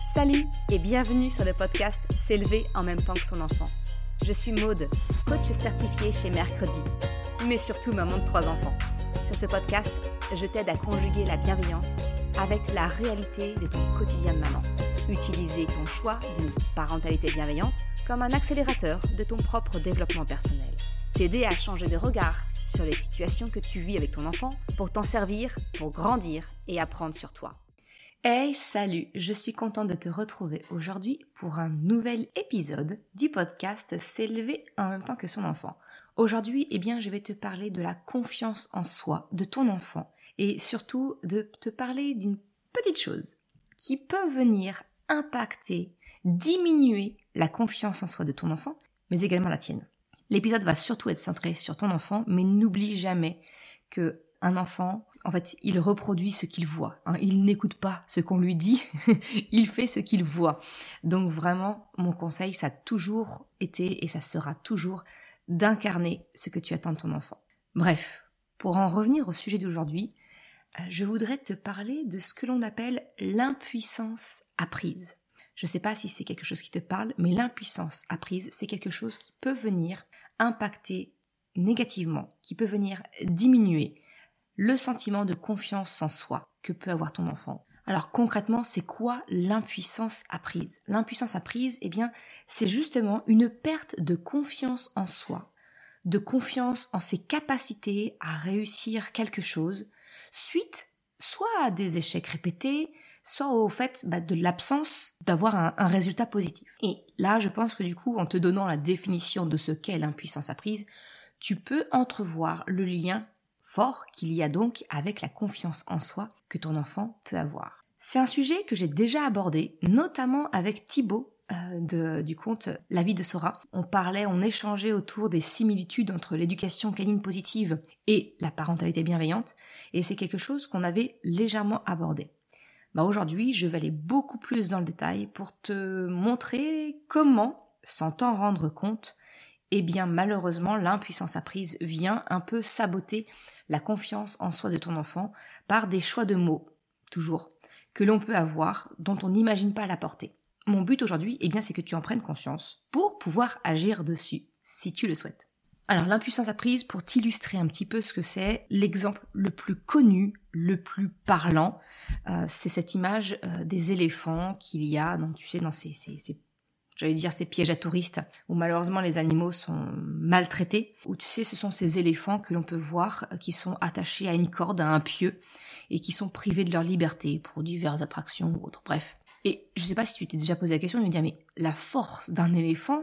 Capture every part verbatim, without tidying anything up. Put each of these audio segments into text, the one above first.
Salut et bienvenue sur le podcast S'élever en même temps que son enfant. Je suis Maude, coach certifiée chez Mercredi, mais surtout maman de trois enfants. Sur ce podcast, je t'aide à conjuguer la bienveillance avec la réalité de ton quotidien de maman. Utiliser ton choix d'une parentalité bienveillante comme un accélérateur de ton propre développement personnel. T'aider à changer de regard sur les situations que tu vis avec ton enfant pour t'en servir, pour grandir et apprendre sur toi. Hey, salut! Je suis contente de te retrouver aujourd'hui pour un nouvel épisode du podcast S'élever en même temps que son enfant. Aujourd'hui, eh bien, je vais te parler de la confiance en soi de ton enfant et surtout de te parler d'une petite chose qui peut venir impacter, diminuer la confiance en soi de ton enfant, mais également la tienne. L'épisode va surtout être centré sur ton enfant, mais n'oublie jamais que un enfant, en fait, il reproduit ce qu'il voit. Hein. Il n'écoute pas ce qu'on lui dit, il fait ce qu'il voit. Donc vraiment, mon conseil, ça a toujours été et ça sera toujours d'incarner ce que tu attends de ton enfant. Bref, pour en revenir au sujet d'aujourd'hui, je voudrais te parler de ce que l'on appelle l'impuissance apprise. Je ne sais pas si c'est quelque chose qui te parle, mais l'impuissance apprise, c'est quelque chose qui peut venir impacter négativement, qui peut venir diminuer le sentiment de confiance en soi que peut avoir ton enfant. Alors concrètement, c'est quoi l'impuissance apprise ? L'impuissance apprise, eh bien, c'est justement une perte de confiance en soi, de confiance en ses capacités à réussir quelque chose, suite soit à des échecs répétés, soit au fait bah, de l'absence d'avoir un, un résultat positif. Et là, je pense que du coup, en te donnant la définition de ce qu'est l'impuissance apprise, tu peux entrevoir le lien fort qu'il y a donc avec la confiance en soi que ton enfant peut avoir. C'est un sujet que j'ai déjà abordé, notamment avec Thibaut euh, de, du compte La vie de Sora. On parlait, on échangeait autour des similitudes entre l'éducation canine positive et la parentalité bienveillante, et c'est quelque chose qu'on avait légèrement abordé. Bah aujourd'hui, je vais aller beaucoup plus dans le détail pour te montrer comment, sans t'en rendre compte, eh bien malheureusement l'impuissance apprise vient un peu saboter la confiance en soi de ton enfant par des choix de mots, toujours, que l'on peut avoir, dont on n'imagine pas la portée. Mon but aujourd'hui, eh bien, c'est que tu en prennes conscience pour pouvoir agir dessus, si tu le souhaites. Alors l'impuissance apprise, pour t'illustrer un petit peu ce que c'est, l'exemple le plus connu, le plus parlant, euh, c'est cette image euh, des éléphants qu'il y a, donc, tu sais, dans ces... ces, ces J'allais dire ces pièges à touristes, où malheureusement les animaux sont maltraités, où tu sais ce sont ces éléphants que l'on peut voir qui sont attachés à une corde, à un pieu, et qui sont privés de leur liberté pour diverses attractions ou autres, bref. Et je sais pas si tu t'es déjà posé la question de me dire, mais la force d'un éléphant,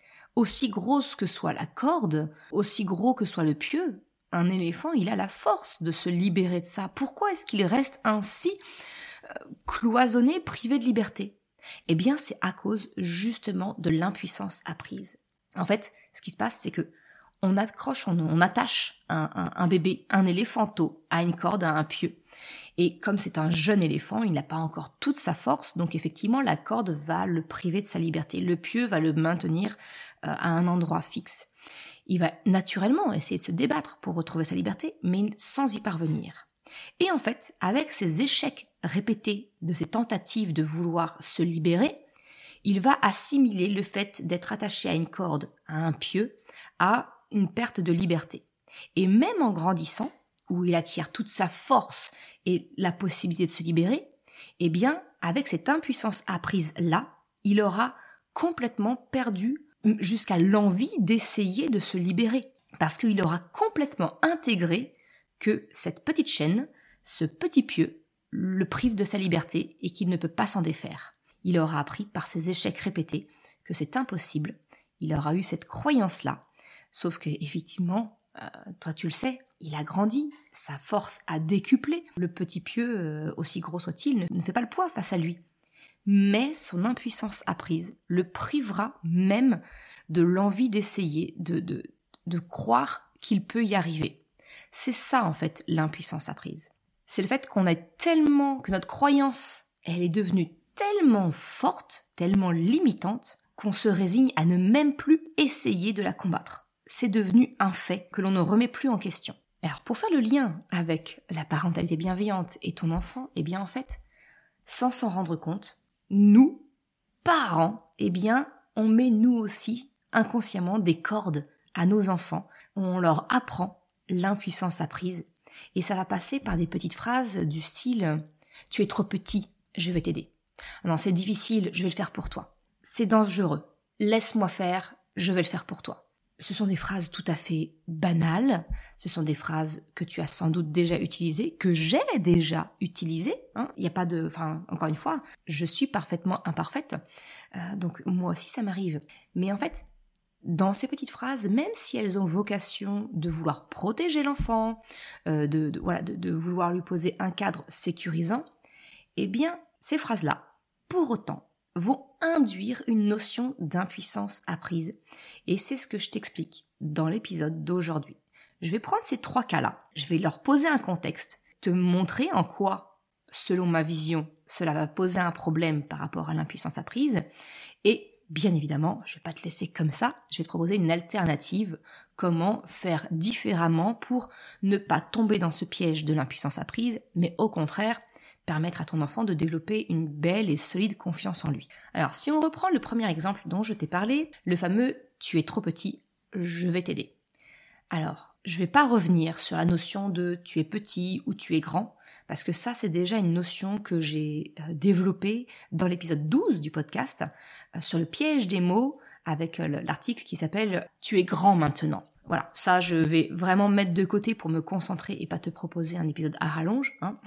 aussi grosse que soit la corde, aussi gros que soit le pieu, un éléphant il a la force de se libérer de ça. Pourquoi est-ce qu'il reste ainsi euh, cloisonné, privé de liberté ? Eh bien, c'est à cause justement de l'impuissance apprise. En fait, ce qui se passe, c'est que on accroche, on, on attache un, un, un bébé, un éléphanteau, à une corde, à un pieu. Et comme c'est un jeune éléphant, il n'a pas encore toute sa force, donc effectivement, la corde va le priver de sa liberté. Le pieu va le maintenir euh, à un endroit fixe. Il va naturellement essayer de se débattre pour retrouver sa liberté, mais sans y parvenir. Et en fait, avec ces échecs répétés de ces tentatives de vouloir se libérer, il va assimiler le fait d'être attaché à une corde, à un pieu, à une perte de liberté. Et même en grandissant, où il acquiert toute sa force et la possibilité de se libérer, eh bien, avec cette impuissance apprise-là, il aura complètement perdu jusqu'à l'envie d'essayer de se libérer. Parce qu'il aura complètement intégré que cette petite chaîne, ce petit pieu, le prive de sa liberté et qu'il ne peut pas s'en défaire. Il aura appris par ses échecs répétés que c'est impossible. Il aura eu cette croyance-là. Sauf que, effectivement, euh, toi tu le sais, il a grandi, sa force a décuplé. Le petit pieu, euh, aussi gros soit-il, ne, ne fait pas le poids face à lui. Mais son impuissance apprise le privera même de l'envie d'essayer, de, de, de croire qu'il peut y arriver. C'est ça, en fait, l'impuissance apprise. C'est le fait qu'on a tellement, que notre croyance, elle est devenue tellement forte, tellement limitante, qu'on se résigne à ne même plus essayer de la combattre. C'est devenu un fait que l'on ne remet plus en question. Alors, pour faire le lien avec la parentalité bienveillante et ton enfant, eh bien, en fait, sans s'en rendre compte, nous, parents, eh bien, on met nous aussi inconsciemment des cordes à nos enfants. On leur apprend l'impuissance apprise. Et ça va passer par des petites phrases du style « Tu es trop petit, je vais t'aider ». Non, c'est difficile, je vais le faire pour toi. C'est dangereux, laisse-moi faire, je vais le faire pour toi. Ce sont des phrases tout à fait banales, ce sont des phrases que tu as sans doute déjà utilisées, que j'ai déjà utilisées. Hein. Il n'y a pas de... Enfin, encore une fois, je suis parfaitement imparfaite, euh, donc moi aussi ça m'arrive. Mais en fait, dans ces petites phrases, même si elles ont vocation de vouloir protéger l'enfant, euh, de, de, voilà, de, de vouloir lui poser un cadre sécurisant, eh bien, ces phrases-là, pour autant, vont induire une notion d'impuissance apprise. Et c'est ce que je t'explique dans l'épisode d'aujourd'hui. Je vais prendre ces trois cas-là, je vais leur poser un contexte, te montrer en quoi, selon ma vision, cela va poser un problème par rapport à l'impuissance apprise. Et bien évidemment, je ne vais pas te laisser comme ça, je vais te proposer une alternative, comment faire différemment pour ne pas tomber dans ce piège de l'impuissance apprise, mais au contraire, permettre à ton enfant de développer une belle et solide confiance en lui. Alors, si on reprend le premier exemple dont je t'ai parlé, le fameux « tu es trop petit, je vais t'aider ». Alors, je ne vais pas revenir sur la notion de « tu es petit » ou « tu es grand », parce que ça, c'est déjà une notion que j'ai développée dans l'épisode douze du podcast, sur le piège des mots, avec l'article qui s'appelle « Tu es grand maintenant ». Voilà, ça, je vais vraiment mettre de côté pour me concentrer et pas te proposer un épisode à rallonge, hein.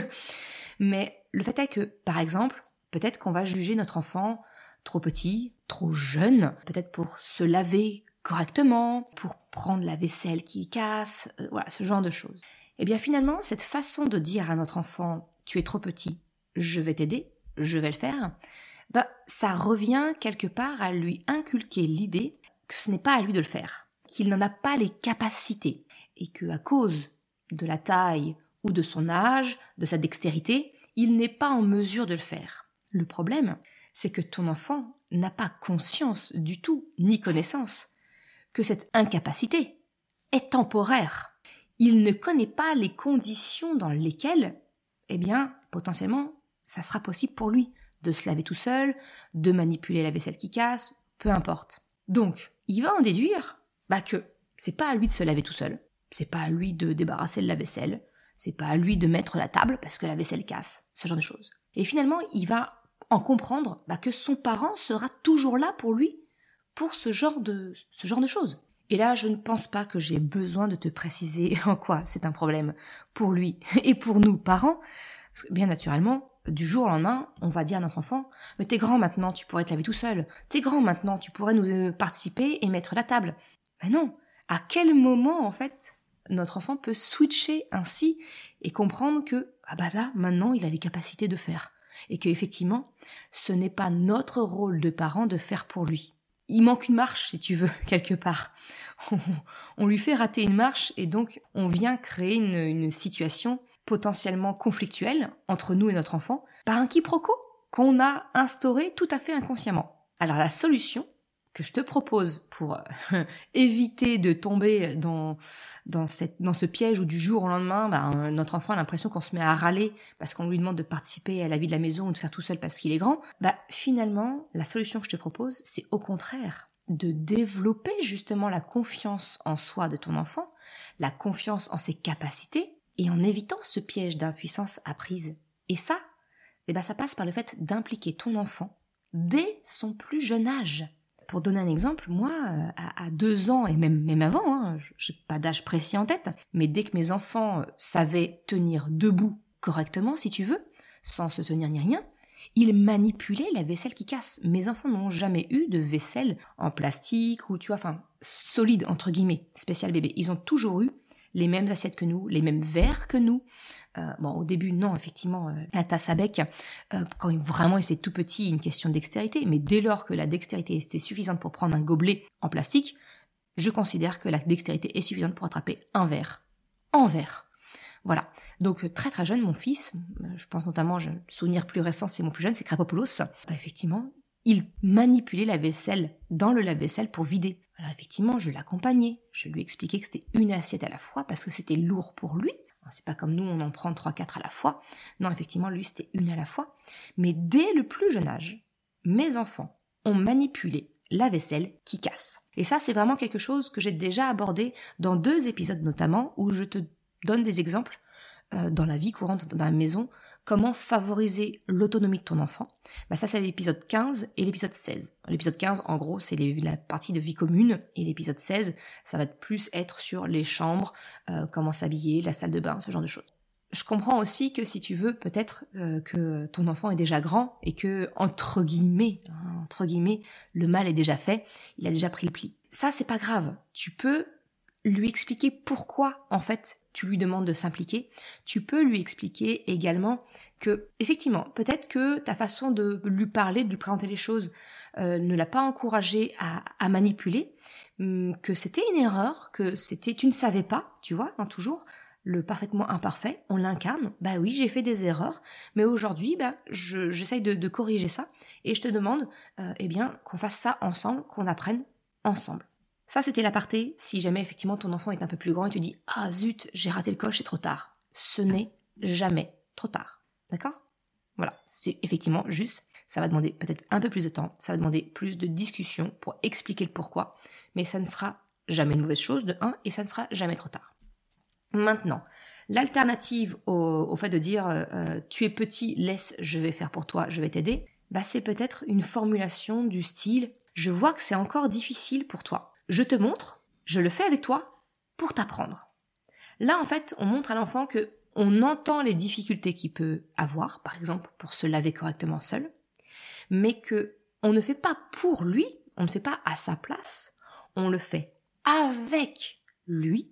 Mais le fait est que, par exemple, peut-être qu'on va juger notre enfant trop petit, trop jeune, peut-être pour se laver correctement, pour prendre la vaisselle qui casse, euh, voilà, ce genre de choses. Et bien finalement, cette façon de dire à notre enfant « tu es trop petit, je vais t'aider, je vais le faire », bah, ça revient quelque part à lui inculquer l'idée que ce n'est pas à lui de le faire, qu'il n'en a pas les capacités, et qu'à cause de la taille ou de son âge, de sa dextérité, il n'est pas en mesure de le faire. Le problème, c'est que ton enfant n'a pas conscience du tout, ni connaissance, que cette incapacité est temporaire. Il ne connaît pas les conditions dans lesquelles, eh bien, potentiellement, ça sera possible pour lui de se laver tout seul, de manipuler la vaisselle qui casse, peu importe. Donc, il va en déduire bah, que c'est pas à lui de se laver tout seul, c'est pas à lui de débarrasser le lave-vaisselle, c'est pas à lui de mettre la table parce que la vaisselle casse, ce genre de choses. Et finalement, il va en comprendre bah, que son parent sera toujours là pour lui, pour ce genre de, ce genre de choses. Et là, je ne pense pas que j'ai besoin de te préciser en quoi c'est un problème pour lui et pour nous, parents. Parce que bien naturellement, du jour au lendemain, on va dire à notre enfant « Mais t'es grand maintenant, tu pourrais te laver tout seul. T'es grand maintenant, tu pourrais nous participer et mettre la table. » Mais non, à quel moment, en fait, notre enfant peut switcher ainsi et comprendre que ah bah là, maintenant, il a les capacités de faire. Et qu'effectivement, ce n'est pas notre rôle de parent de faire pour lui. Il manque une marche, si tu veux, quelque part. On, on lui fait rater une marche et donc on vient créer une, une situation potentiellement conflictuelle entre nous et notre enfant par un quiproquo qu'on a instauré tout à fait inconsciemment. Alors la solution que je te propose pour euh, éviter de tomber dans, dans, cette, dans ce piège où du jour au lendemain, bah, notre enfant a l'impression qu'on se met à râler parce qu'on lui demande de participer à la vie de la maison ou de faire tout seul parce qu'il est grand, bah, finalement, la solution que je te propose, c'est au contraire de développer justement la confiance en soi de ton enfant, la confiance en ses capacités et en évitant ce piège d'impuissance apprise. Et ça, eh ben, ça passe par le fait d'impliquer ton enfant dès son plus jeune âge. Pour donner un exemple, moi, à, à deux ans, et même, même avant, hein, je n'ai pas d'âge précis en tête, mais dès que mes enfants savaient tenir debout correctement, si tu veux, sans se tenir ni rien, ils manipulaient la vaisselle qui casse. Mes enfants n'ont jamais eu de vaisselle en plastique ou, tu vois, enfin, solide, entre guillemets, spécial bébé. Ils ont toujours eu les mêmes assiettes que nous, les mêmes verres que nous. Euh, bon, au début, non, effectivement, euh, la tasse à bec, euh, quand il, vraiment c'est tout petit, une question de dextérité, mais dès lors que la dextérité était suffisante pour prendre un gobelet en plastique, je considère que la dextérité est suffisante pour attraper un verre en verre. Voilà. Donc, très très jeune, mon fils, je pense notamment, le souvenir plus récent, c'est mon plus jeune, c'est Krapopoulos, bah, effectivement, il manipulait la vaisselle dans le lave-vaisselle pour vider. Alors effectivement, je l'accompagnais, je lui expliquais que c'était une assiette à la fois parce que c'était lourd pour lui. C'est pas comme nous, on en prend trois quatre à la fois. Non, effectivement, lui, c'était une à la fois. Mais dès le plus jeune âge, mes enfants ont manipulé la vaisselle qui casse. Et ça, c'est vraiment quelque chose que j'ai déjà abordé dans deux épisodes notamment, où je te donne des exemples euh, dans la vie courante, dans la maison, comment favoriser l'autonomie de ton enfant. Bah ça, c'est l'épisode quinze et l'épisode seize. L'épisode quinze, en gros, c'est les, la partie de vie commune, et l'épisode seize, ça va plus être sur les chambres, euh, comment s'habiller, la salle de bain, ce genre de choses. Je comprends aussi que si tu veux, peut-être euh, que ton enfant est déjà grand et que, entre guillemets, hein, entre guillemets, le mal est déjà fait, il a déjà pris le pli. Ça, c'est pas grave. Tu peux lui expliquer pourquoi, en fait, tu lui demandes de s'impliquer. Tu peux lui expliquer également que, effectivement, peut-être que ta façon de lui parler, de lui présenter les choses, euh, ne l'a pas encouragé à, à manipuler, que c'était une erreur, que c'était, tu ne savais pas, tu vois, hein, toujours, le parfaitement imparfait, on l'incarne. Bah oui, j'ai fait des erreurs, mais aujourd'hui, bah, je, j'essaye de, de corriger ça, et je te demande, euh, eh bien, qu'on fasse ça ensemble, qu'on apprenne ensemble. Ça, c'était l'aparté, si jamais effectivement ton enfant est un peu plus grand et tu dis « Ah zut, j'ai raté le coche, c'est trop tard ». Ce n'est jamais trop tard, d'accord ? Voilà, c'est effectivement juste, ça va demander peut-être un peu plus de temps, ça va demander plus de discussion pour expliquer le pourquoi, mais ça ne sera jamais une mauvaise chose, de un, et ça ne sera jamais trop tard. Maintenant, l'alternative au, au fait de dire euh, « Tu es petit, laisse, je vais faire pour toi, je vais t'aider », bah c'est peut-être une formulation du style « Je vois que c'est encore difficile pour toi. Je te montre, je le fais avec toi pour t'apprendre. » Là, en fait, on montre à l'enfant que on entend les difficultés qu'il peut avoir, par exemple pour se laver correctement seul, mais que on ne fait pas pour lui, on ne fait pas à sa place, on le fait avec lui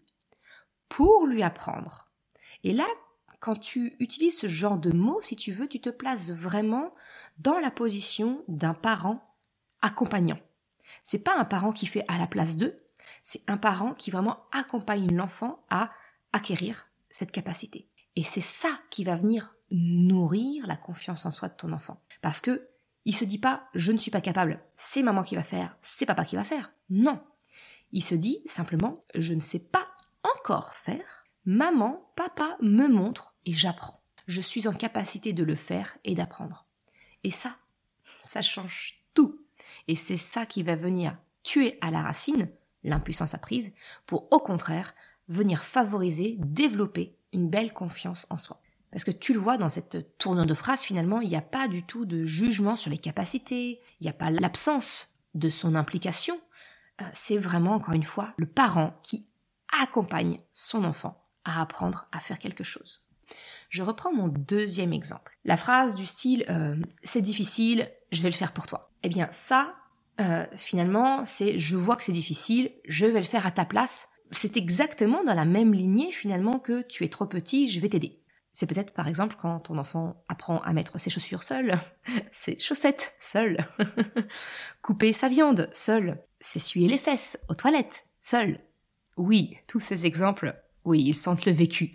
pour lui apprendre. Et là, quand tu utilises ce genre de mots, si tu veux, tu te places vraiment dans la position d'un parent accompagnant. C'est pas un parent qui fait à la place d'eux, c'est un parent qui vraiment accompagne l'enfant à acquérir cette capacité. Et c'est ça qui va venir nourrir la confiance en soi de ton enfant. Parce que il se dit pas « je ne suis pas capable, c'est maman qui va faire, c'est papa qui va faire ». Non, il se dit simplement « je ne sais pas encore faire, maman, papa me montre et j'apprends. Je suis en capacité de le faire et d'apprendre ». Et ça, ça change tout. Et c'est ça qui va venir tuer à la racine l'impuissance apprise pour, au contraire, venir favoriser, développer une belle confiance en soi. Parce que tu le vois dans cette tournure de phrase, finalement, il n'y a pas du tout de jugement sur les capacités, il n'y a pas l'absence de son implication. C'est vraiment, encore une fois, le parent qui accompagne son enfant à apprendre à faire quelque chose. Je reprends mon deuxième exemple. La phrase du style euh, « c'est difficile, je vais le faire pour toi ». Eh bien ça, euh, finalement, c'est « je vois que c'est difficile, je vais le faire à ta place ». C'est exactement dans la même lignée finalement que « tu es trop petit, je vais t'aider ». C'est peut-être par exemple quand ton enfant apprend à mettre ses chaussures seul, ses chaussettes seul, couper sa viande seul, s'essuyer les fesses aux toilettes seul. Oui, tous ces exemples, oui, ils sentent le vécu.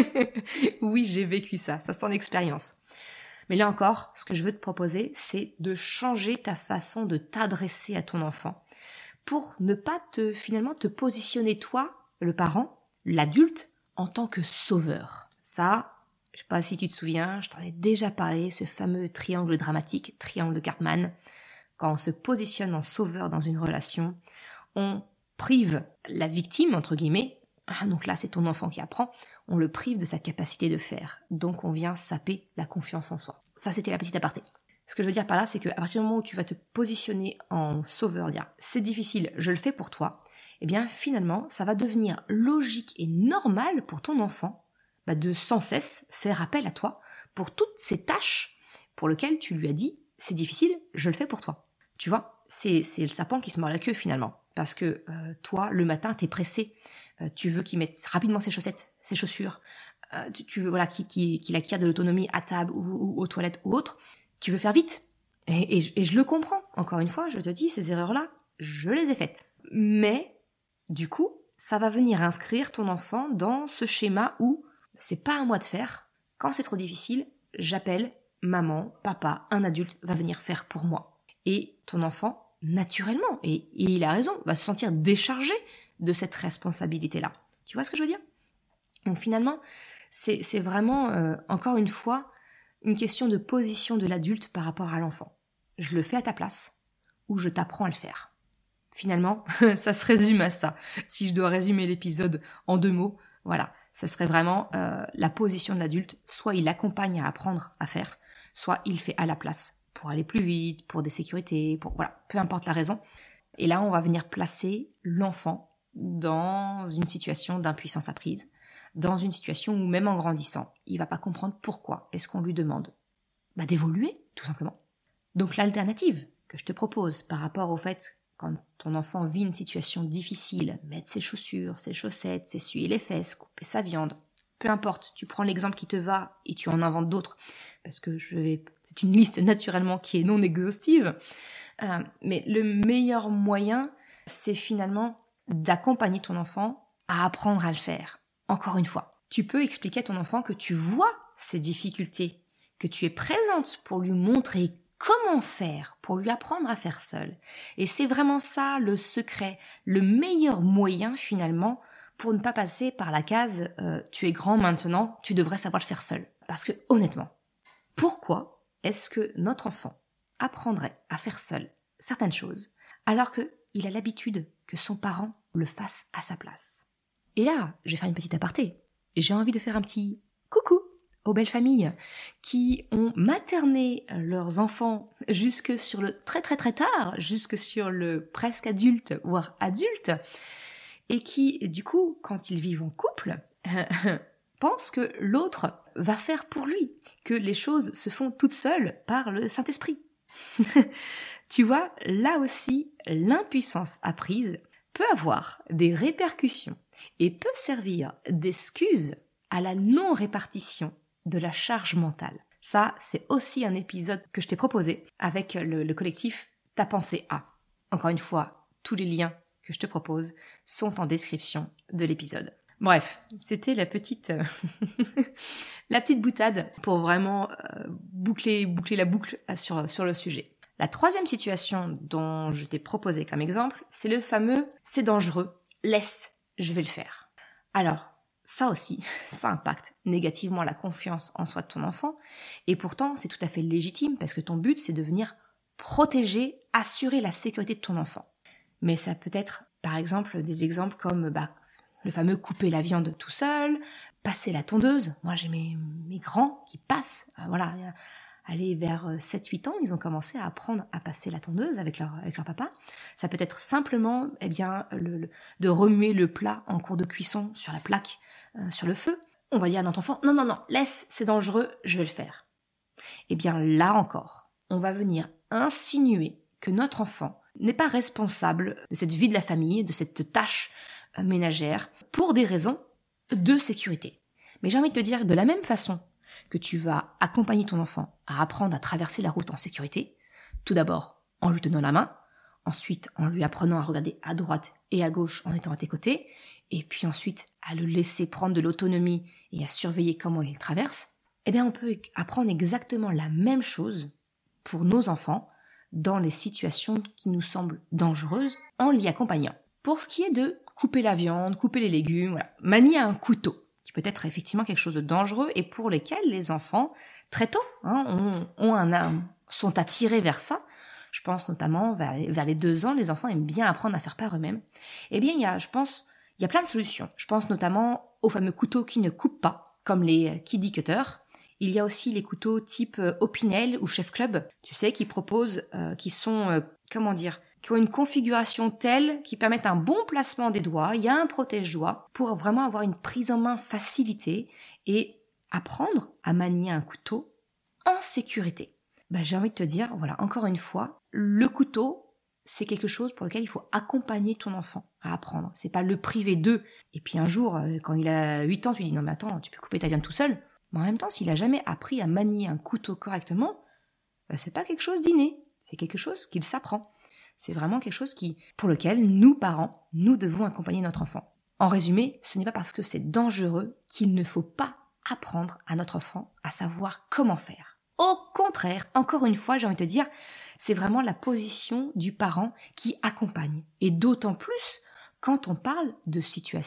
Oui, j'ai vécu ça, ça sent l'expérience. Mais là encore, ce que je veux te proposer, c'est de changer ta façon de t'adresser à ton enfant pour ne pas te finalement te positionner toi, le parent, l'adulte, en tant que sauveur. Ça, je sais pas si tu te souviens, je t'en ai déjà parlé, ce fameux triangle dramatique, triangle de Karpman. Quand on se positionne en sauveur dans une relation, on prive la victime, entre guillemets, ah, donc là c'est ton enfant qui apprend, on le prive de sa capacité de faire. Donc on vient saper la confiance en soi. Ça c'était la petite aparté. Ce que je veux dire par là, c'est qu'à partir du moment où tu vas te positionner en sauveur, dire c'est difficile, je le fais pour toi, eh bien finalement ça va devenir logique et normal pour ton enfant bah, de sans cesse faire appel à toi pour toutes ces tâches pour lesquelles tu lui as dit c'est difficile, je le fais pour toi. Tu vois, c'est, c'est le sapin qui se mord la queue finalement. Parce que euh, toi, le matin, t'es pressé. Euh, tu veux qu'il mette rapidement ses chaussettes, ses chaussures. Euh, tu, tu veux voilà, qu'il, qu'il, qu'il acquiert de l'autonomie à table ou, ou aux toilettes ou autre. Tu veux faire vite. Et, et, et je le comprends. Encore une fois, je te dis, ces erreurs-là, je les ai faites. Mais, du coup, ça va venir inscrire ton enfant dans ce schéma où c'est pas à moi de faire. Quand c'est trop difficile, j'appelle maman, papa, un adulte va venir faire pour moi. Et ton enfant, naturellement, et, et il a raison, va se sentir déchargé de cette responsabilité-là. Tu vois ce que je veux dire ? Donc finalement, C'est, c'est vraiment, euh, encore une fois, une question de position de l'adulte par rapport à l'enfant. Je le fais à ta place ou je t'apprends à le faire. Finalement, ça se résume à ça. Si je dois résumer l'épisode en deux mots, voilà, ça serait vraiment euh, la position de l'adulte. Soit il accompagne à apprendre à faire, soit il fait à la place pour aller plus vite, pour des sécurités, pour voilà, peu importe la raison. Et là, on va venir placer l'enfant dans une situation d'impuissance apprise, dans une situation où même en grandissant, il va pas comprendre pourquoi est-ce qu'on lui demande bah, d'évoluer, tout simplement. Donc l'alternative que je te propose par rapport au fait quand ton enfant vit une situation difficile, mettre ses chaussures, ses chaussettes, s'essuyer les fesses, couper sa viande, peu importe, tu prends l'exemple qui te va et tu en inventes d'autres, parce que je vais, c'est une liste naturellement qui est non exhaustive, euh, mais le meilleur moyen, c'est finalement d'accompagner ton enfant à apprendre à le faire. Encore une fois, tu peux expliquer à ton enfant que tu vois ses difficultés, que tu es présente pour lui montrer comment faire, pour lui apprendre à faire seul. Et c'est vraiment ça le secret, le meilleur moyen finalement pour ne pas passer par la case euh, « tu es grand maintenant, tu devrais savoir le faire seul ». Parce que honnêtement, pourquoi est-ce que notre enfant apprendrait à faire seul certaines choses alors qu'il a l'habitude que son parent le fasse à sa place? Et là, je vais faire une petite aparté. J'ai envie de faire un petit coucou aux belles familles qui ont materné leurs enfants jusque sur le très très très tard, jusque sur le presque adulte, voire adulte, et qui, du coup, quand ils vivent en couple, pensent que l'autre va faire pour lui, que les choses se font toutes seules par le Saint-Esprit. Tu vois, là aussi, l'impuissance apprise peut avoir des répercussions et peut servir d'excuse à la non-répartition de la charge mentale. Ça, c'est aussi un épisode que je t'ai proposé avec le, le collectif Ta pensée A. Encore une fois, tous les liens que je te propose sont en description de l'épisode. Bref, c'était la petite la petite boutade pour vraiment euh, boucler, boucler la boucle sur, sur le sujet. La troisième situation dont je t'ai proposé comme exemple, c'est le fameux « c'est dangereux, laisse, je vais le faire ». Alors, ça aussi, ça impacte négativement la confiance en soi de ton enfant, et pourtant c'est tout à fait légitime parce que ton but c'est de venir protéger, assurer la sécurité de ton enfant. Mais ça peut être par exemple des exemples comme bah, le fameux couper la viande tout seul, passer la tondeuse. Moi j'ai mes, mes grands qui passent, euh, voilà, aller vers sept huit ans, ils ont commencé à apprendre à passer la tondeuse avec leur, avec leur papa. Ça peut être simplement eh bien, le, le, de remuer le plat en cours de cuisson sur la plaque, euh, sur le feu. On va dire à notre enfant, non, non, non, laisse, c'est dangereux, je vais le faire. Eh bien là encore, on va venir insinuer que notre enfant n'est pas responsable de cette vie de la famille, de cette tâche euh, ménagère, pour des raisons de sécurité. Mais j'ai envie de te dire, de la même façon que tu vas accompagner ton enfant à apprendre à traverser la route en sécurité, tout d'abord en lui tenant la main, ensuite en lui apprenant à regarder à droite et à gauche en étant à tes côtés, et puis ensuite à le laisser prendre de l'autonomie et à surveiller comment il traverse, eh bien on peut apprendre exactement la même chose pour nos enfants dans les situations qui nous semblent dangereuses en l'y accompagnant. Pour ce qui est de couper la viande, couper les légumes, voilà, manier un couteau, qui peut être effectivement quelque chose de dangereux et pour lesquels les enfants, très tôt, hein, ont, ont un âme, sont attirés vers ça. Je pense notamment vers les, vers les deux ans, les enfants aiment bien apprendre à faire par eux-mêmes. Eh bien, il y a, je pense, il y a plein de solutions. Je pense notamment aux fameux couteaux qui ne coupent pas, comme les Kiddie Cutters. Il y a aussi les couteaux type Opinel ou Chef Club, tu sais, qui proposent, euh, qui sont, euh, comment dire, qui ont une configuration telle qui permettent un bon placement des doigts, il y a un protège-doigts pour vraiment avoir une prise en main facilitée et apprendre à manier un couteau en sécurité. Ben, j'ai envie de te dire, voilà, encore une fois, le couteau, c'est quelque chose pour lequel il faut accompagner ton enfant à apprendre. C'est pas le priver d'eux. Et puis un jour, quand il a huit ans, tu dis non mais attends, tu peux couper ta viande tout seul. Mais en même temps, s'il a jamais appris à manier un couteau correctement, ben, c'est pas quelque chose d'inné. C'est quelque chose qu'il s'apprend. C'est vraiment quelque chose qui, pour lequel nous, parents, nous devons accompagner notre enfant. En résumé, ce n'est pas parce que c'est dangereux qu'il ne faut pas apprendre à notre enfant à savoir comment faire. Au contraire, encore une fois, j'ai envie de te dire, c'est vraiment la position du parent qui accompagne. Et d'autant plus quand on parle de situations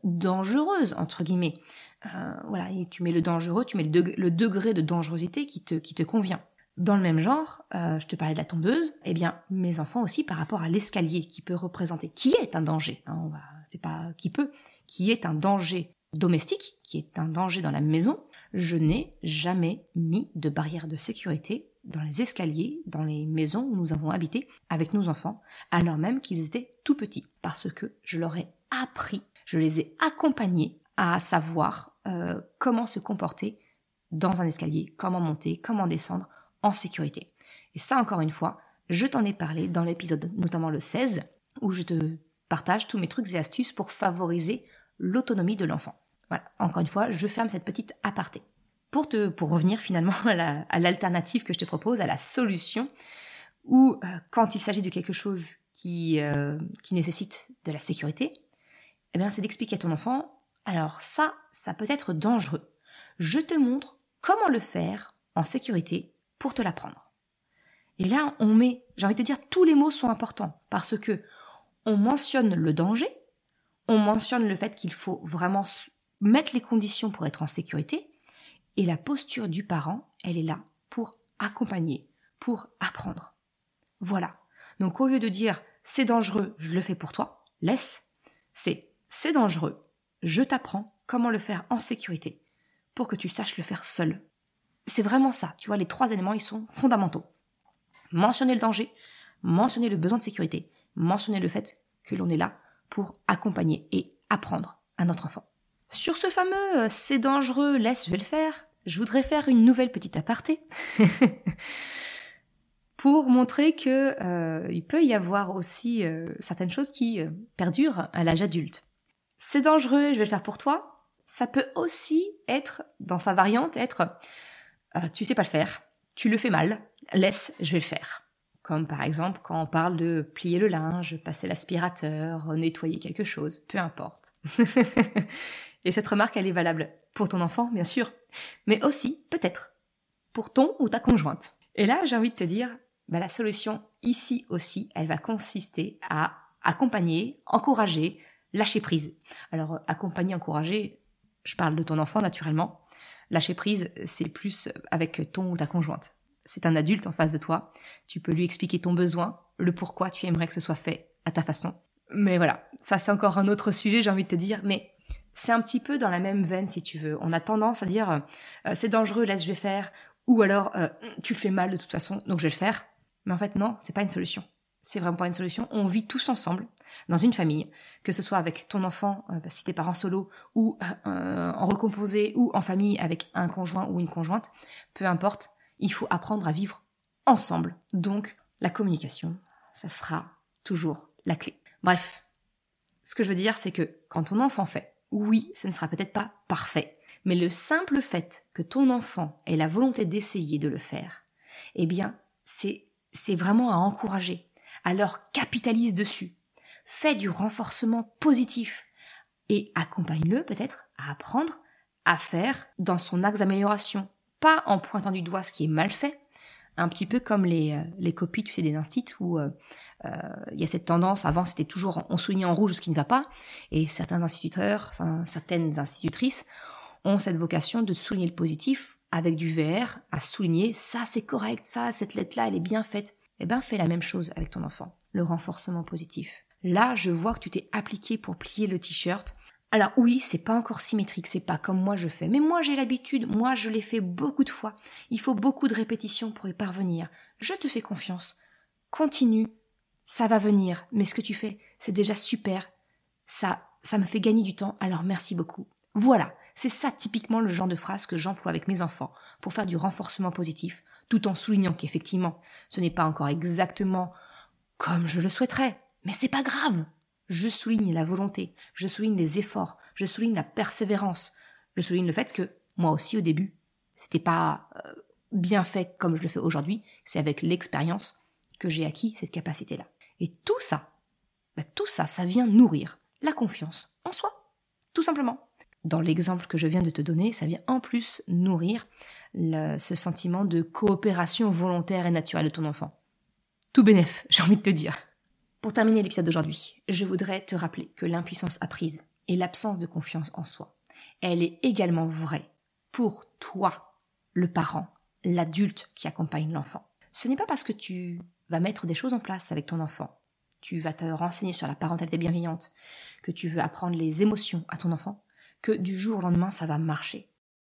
dangereuse, entre guillemets. Euh, voilà, et tu mets le dangereux, tu mets le, degré, le degré de dangerosité qui te, qui te convient. Dans le même genre, euh, je te parlais de la tondeuse, eh bien, mes enfants aussi par rapport à l'escalier qui peut représenter, qui est un danger, hein, on va, c'est pas qui peut, qui est un danger domestique, qui est un danger dans la maison, je n'ai jamais mis de barrière de sécurité dans les escaliers, dans les maisons où nous avons habité avec nos enfants, alors même qu'ils étaient tout petits, parce que je leur ai appris, je les ai accompagnés à savoir euh, comment se comporter dans un escalier, comment monter, comment descendre en sécurité. Et ça, encore une fois, je t'en ai parlé dans l'épisode, notamment le seize, où je te partage tous mes trucs et astuces pour favoriser l'autonomie de l'enfant. Voilà, encore une fois, je ferme cette petite aparté. Pour, te, pour revenir finalement à, la, à l'alternative que je te propose, à la solution, où euh, quand il s'agit de quelque chose qui, euh, qui nécessite de la sécurité, eh bien, c'est d'expliquer à ton enfant, alors ça, ça peut être dangereux. Je te montre comment le faire en sécurité pour te l'apprendre. Et là, on met, j'ai envie de te dire, tous les mots sont importants parce que on mentionne le danger, on mentionne le fait qu'il faut vraiment mettre les conditions pour être en sécurité, et la posture du parent, elle est là pour accompagner, pour apprendre. Voilà. Donc au lieu de dire c'est dangereux, je le fais pour toi, laisse, c'est c'est dangereux, je t'apprends comment le faire en sécurité pour que tu saches le faire seul. C'est vraiment ça, tu vois, les trois éléments, ils sont fondamentaux. Mentionner le danger, mentionner le besoin de sécurité, mentionner le fait que l'on est là pour accompagner et apprendre à notre enfant. Sur ce fameux euh, « c'est dangereux, laisse, je vais le faire », je voudrais faire une nouvelle petite aparté pour montrer que euh, il peut y avoir aussi euh, certaines choses qui euh, perdurent à l'âge adulte. C'est dangereux, je vais le faire pour toi. Ça peut aussi être, dans sa variante, être euh, tu sais pas le faire, tu le fais mal, laisse, je vais le faire. Comme par exemple quand on parle de plier le linge, passer l'aspirateur, nettoyer quelque chose, peu importe. Et cette remarque, elle est valable pour ton enfant, bien sûr, mais aussi, peut-être, pour ton ou ta conjointe. Et là, j'ai envie de te dire, bah, la solution ici aussi, elle va consister à accompagner, encourager, lâcher prise. Alors, accompagner, encourager, je parle de ton enfant naturellement. Lâcher prise, c'est plus avec ton ou ta conjointe. C'est un adulte en face de toi. Tu peux lui expliquer ton besoin, le pourquoi tu aimerais que ce soit fait à ta façon. Mais voilà, ça c'est encore un autre sujet, j'ai envie de te dire, mais c'est un petit peu dans la même veine si tu veux. On a tendance à dire euh, c'est dangereux, laisse, je vais faire, ou alors euh, tu le fais mal de toute façon, donc je vais le faire. Mais en fait non, c'est pas une solution. C'est vraiment pas une solution. On vit tous ensemble dans une famille, que ce soit avec ton enfant, euh, si t'es parent solo, ou euh, en recomposé, ou en famille avec un conjoint ou une conjointe, peu importe. Il faut apprendre à vivre ensemble. Donc, la communication, ça sera toujours la clé. Bref, ce que je veux dire, c'est que quand ton enfant fait, oui, ce ne sera peut-être pas parfait, mais le simple fait que ton enfant ait la volonté d'essayer de le faire, eh bien, c'est, c'est vraiment à encourager. Alors, capitalise dessus. Fais du renforcement positif et accompagne-le peut-être à apprendre à faire dans son axe d'amélioration. Pas en pointant du doigt ce qui est mal fait, un petit peu comme les, euh, les copies, tu sais, des instituts où il euh, euh, y a cette tendance, avant c'était toujours on soulignait en rouge ce qui ne va pas, et certains instituteurs, certaines institutrices ont cette vocation de souligner le positif avec du V R, à souligner ça c'est correct, ça cette lettre-là elle est bien faite. Eh bien fais la même chose avec ton enfant, le renforcement positif. Là je vois que tu t'es appliqué pour plier le t-shirt. Alors oui, c'est pas encore symétrique, c'est pas comme moi je fais, mais moi j'ai l'habitude, moi je l'ai fait beaucoup de fois. Il faut beaucoup de répétitions pour y parvenir. Je te fais confiance. Continue, ça va venir, mais ce que tu fais, c'est déjà super. Ça, ça me fait gagner du temps, alors merci beaucoup. Voilà, c'est ça typiquement le genre de phrase que j'emploie avec mes enfants pour faire du renforcement positif, tout en soulignant qu'effectivement, ce n'est pas encore exactement comme je le souhaiterais, mais c'est pas grave. Je souligne la volonté, je souligne les efforts, je souligne la persévérance, je souligne le fait que moi aussi au début, c'était pas euh, bien fait comme je le fais aujourd'hui, c'est avec l'expérience que j'ai acquis cette capacité-là. Et tout ça, bah, tout ça, ça vient nourrir la confiance en soi, tout simplement. Dans l'exemple que je viens de te donner, ça vient en plus nourrir le, ce sentiment de coopération volontaire et naturelle de ton enfant. Tout bénef, j'ai envie de te dire. Pour terminer l'épisode d'aujourd'hui, je voudrais te rappeler que l'impuissance apprise et l'absence de confiance en soi, elle est également vraie pour toi, le parent, l'adulte qui accompagne l'enfant. Ce n'est pas parce que tu vas mettre des choses en place avec ton enfant, tu vas te renseigner sur la parentalité bienveillante, que tu veux apprendre les émotions à ton enfant, que du jour au lendemain, ça va marcher.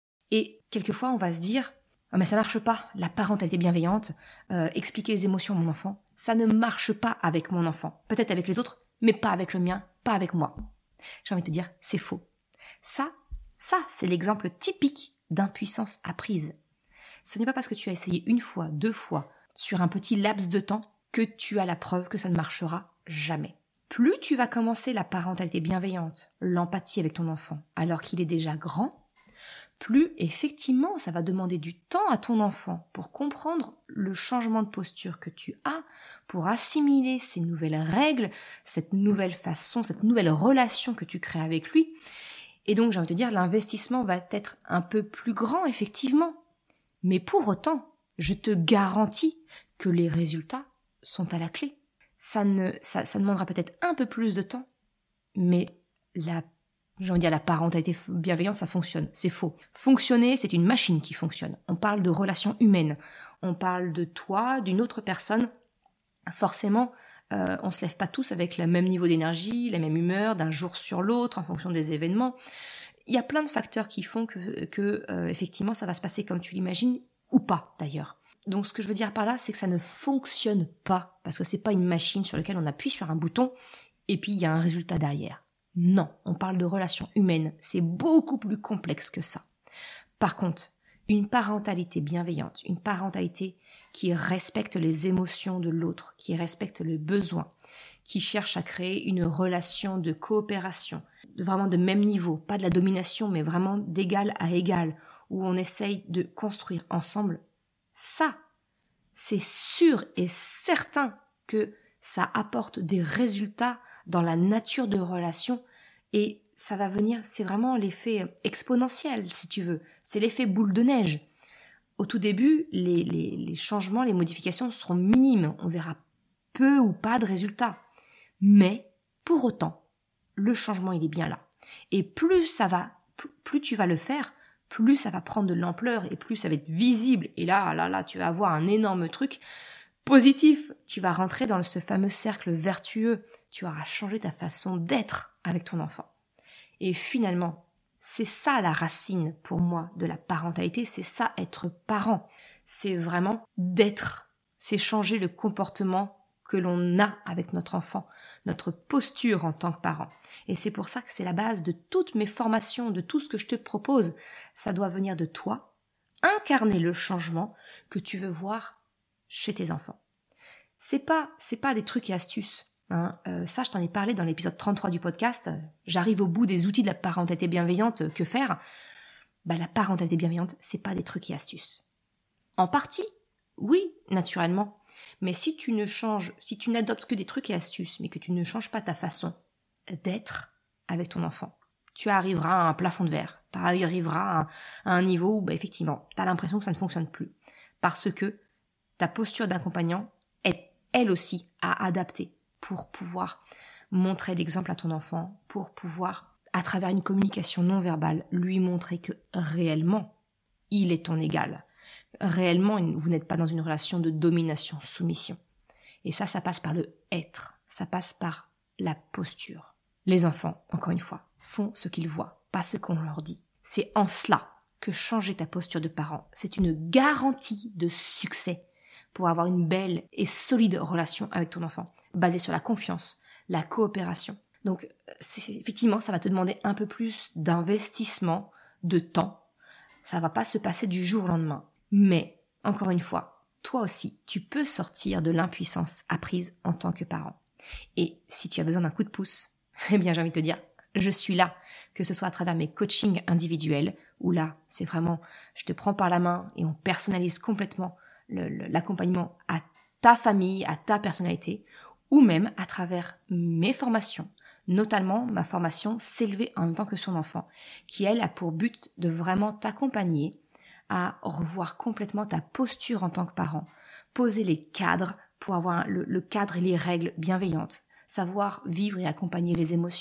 Et quelquefois, on va se dire « Ah mais ça marche pas, la parentalité bienveillante, euh, expliquer les émotions à mon enfant, ça ne marche pas avec mon enfant. Peut-être avec les autres, mais pas avec le mien, pas avec moi. » J'ai envie de te dire, c'est faux. Ça, ça, c'est l'exemple typique d'impuissance apprise. Ce n'est pas parce que tu as essayé une fois, deux fois, sur un petit laps de temps, que tu as la preuve que ça ne marchera jamais. Plus tu vas commencer la parentalité bienveillante, l'empathie avec ton enfant, alors qu'il est déjà grand, plus effectivement ça va demander du temps à ton enfant pour comprendre le changement de posture que tu as, pour assimiler ces nouvelles règles, cette nouvelle façon, cette nouvelle relation que tu crées avec lui. Et donc j'ai envie de te dire, l'investissement va être un peu plus grand effectivement. Mais pour autant, je te garantis que les résultats sont à la clé. Ça ne, ça, ça demandera peut-être un peu plus de temps, mais la, j'ai envie de dire, la parentalité bienveillante, ça fonctionne. C'est faux. Fonctionner, c'est une machine qui fonctionne. On parle de relations humaines. On parle de toi, d'une autre personne. Forcément, euh, on se lève pas tous avec le même niveau d'énergie, la même humeur, d'un jour sur l'autre, en fonction des événements. Il y a plein de facteurs qui font que, que euh, effectivement, ça va se passer comme tu l'imagines, ou pas d'ailleurs. Donc ce que je veux dire par là, c'est que ça ne fonctionne pas, parce que c'est pas une machine sur laquelle on appuie sur un bouton, et puis il y a un résultat derrière. Non, on parle de relations humaines, c'est beaucoup plus complexe que ça. Par contre, une parentalité bienveillante, une parentalité qui respecte les émotions de l'autre, qui respecte le besoin, qui cherche à créer une relation de coopération, vraiment de même niveau, pas de la domination, mais vraiment d'égal à égal, où on essaye de construire ensemble, ça, c'est sûr et certain que ça apporte des résultats dans la nature de relation, et ça va venir, c'est vraiment l'effet exponentiel, si tu veux, c'est l'effet boule de neige. Au tout début, les, les, les changements, les modifications seront minimes, on verra peu ou pas de résultats. Mais, pour autant, le changement, il est bien là. Et plus ça va, plus, plus tu vas le faire, plus ça va prendre de l'ampleur et plus ça va être visible. Et là, là, là, tu vas avoir un énorme truc positif. Tu vas rentrer dans ce fameux cercle vertueux. Tu auras changé ta façon d'être avec ton enfant. Et finalement, c'est ça la racine pour moi de la parentalité, c'est ça être parent. C'est vraiment d'être. C'est changer le comportement que l'on a avec notre enfant, notre posture en tant que parent. Et c'est pour ça que c'est la base de toutes mes formations, de tout ce que je te propose. Ça doit venir de toi, incarner le changement que tu veux voir chez tes enfants. C'est pas, c'est pas des trucs et astuces. Hein. Euh, ça, je t'en ai parlé dans l'épisode trente-trois du podcast. J'arrive au bout des outils de la parentalité bienveillante. Que faire ? Bah, la parentalité bienveillante, c'est pas des trucs et astuces. En partie, oui, naturellement. Mais si tu ne changes, si tu n'adoptes que des trucs et astuces, mais que tu ne changes pas ta façon d'être avec ton enfant, tu arriveras à un plafond de verre. Tu arriveras à, à un niveau où, bah, effectivement, tu as l'impression que ça ne fonctionne plus. Parce que ta posture d'accompagnant est, elle aussi, à adapter pour pouvoir montrer l'exemple à ton enfant, pour pouvoir, à travers une communication non verbale, lui montrer que réellement, il est ton égal. Réellement, vous n'êtes pas dans une relation de domination-soumission. Et ça, ça passe par le être. Ça passe par la posture. Les enfants, encore une fois, font ce qu'ils voient, pas ce qu'on leur dit. C'est en cela que changer ta posture de parent, c'est une garantie de succès pour avoir une belle et solide relation avec ton enfant, basée sur la confiance, la coopération. Donc, c'est, effectivement, ça va te demander un peu plus d'investissement, de temps. Ça va pas se passer du jour au lendemain. Mais, encore une fois, toi aussi, tu peux sortir de l'impuissance apprise en tant que parent. Et si tu as besoin d'un coup de pouce, eh bien, j'ai envie de te dire, je suis là, que ce soit à travers mes coachings individuels, où là, c'est vraiment, je te prends par la main et on personnalise complètement le, le, l'accompagnement à ta famille, à ta personnalité, ou même à travers mes formations, notamment ma formation S'élever en même temps que son enfant, qui elle a pour but de vraiment t'accompagner à revoir complètement ta posture en tant que parent, poser les cadres pour avoir le, le cadre et les règles bienveillantes, savoir vivre et accompagner les émotions,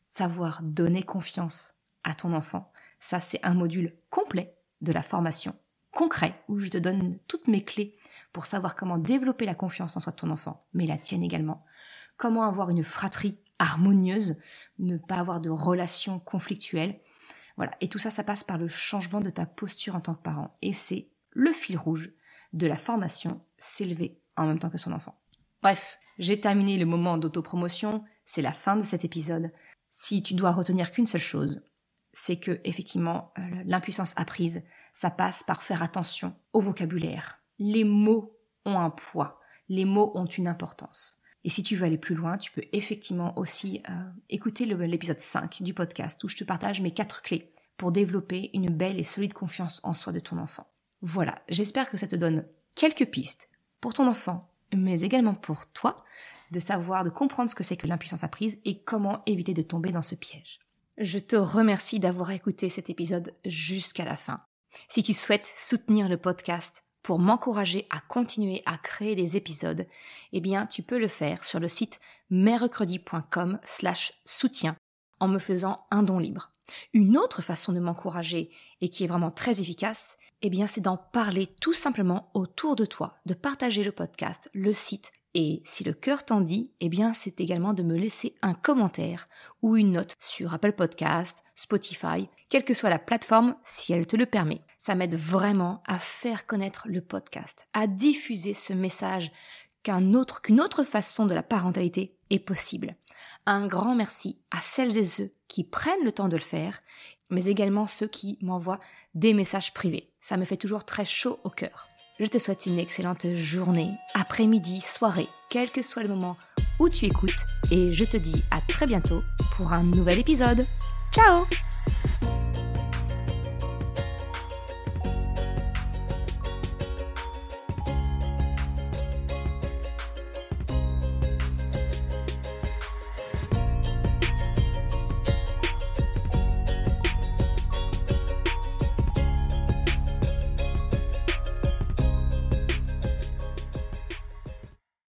savoir donner confiance à ton enfant. Ça, c'est un module complet de la formation, concret, où je te donne toutes mes clés pour savoir comment développer la confiance en soi de ton enfant, mais la tienne également. Comment avoir une fratrie harmonieuse, ne pas avoir de relations conflictuelles. Voilà. Et tout ça, ça passe par le changement de ta posture en tant que parent. Et c'est le fil rouge de la formation, s'élever en même temps que son enfant. Bref, j'ai terminé le moment d'autopromotion, c'est la fin de cet épisode. Si tu dois retenir qu'une seule chose, c'est que, effectivement, euh, l'impuissance apprise, ça passe par faire attention au vocabulaire. Les mots ont un poids, les mots ont une importance. Et si tu veux aller plus loin, tu peux effectivement aussi euh, écouter le, l'épisode cinq du podcast où je te partage mes quatre clés pour développer une belle et solide confiance en soi de ton enfant. Voilà, j'espère que ça te donne quelques pistes pour ton enfant, mais également pour toi, de savoir, de comprendre ce que c'est que l'impuissance apprise et comment éviter de tomber dans ce piège. Je te remercie d'avoir écouté cet épisode jusqu'à la fin. Si tu souhaites soutenir le podcast pour m'encourager à continuer à créer des épisodes, eh bien, tu peux le faire sur le site mercredi.com slash soutien en me faisant un don libre. Une autre façon de m'encourager et qui est vraiment très efficace, eh bien, c'est d'en parler tout simplement autour de toi, de partager le podcast, le site. Et si le cœur t'en dit, eh bien, c'est également de me laisser un commentaire ou une note sur Apple Podcast, Spotify, quelle que soit la plateforme, si elle te le permet. Ça m'aide vraiment à faire connaître le podcast, à diffuser ce message qu'un autre, qu'une autre façon de la parentalité est possible. Un grand merci à celles et ceux qui prennent le temps de le faire, mais également ceux qui m'envoient des messages privés. Ça me fait toujours très chaud au cœur. Je te souhaite une excellente journée, après-midi, soirée, quel que soit le moment où tu écoutes, et je te dis à très bientôt pour un nouvel épisode. Ciao!